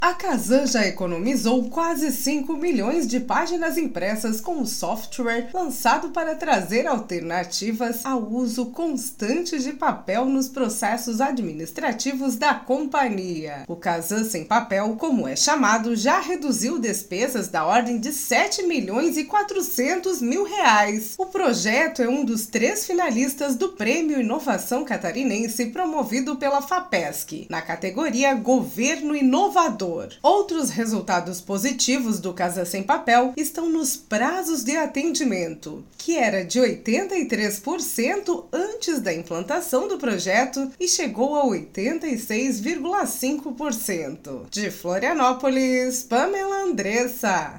A Kazan já economizou quase 5 milhões de páginas impressas com o software lançado para trazer alternativas ao uso constante de papel nos processos administrativos da companhia. O Kazan sem papel, como é chamado, já reduziu despesas da ordem de 7 milhões e 400 mil reais. O projeto é um dos 3 finalistas do Prêmio Inovação Catarinense promovido pela FAPESC, na categoria Governo Inovador. Outros resultados positivos do Kazan sem papel estão nos prazos de atendimento, que era de 83% antes da implantação do projeto e chegou a 86,5%. De Florianópolis, Pamela Andressa.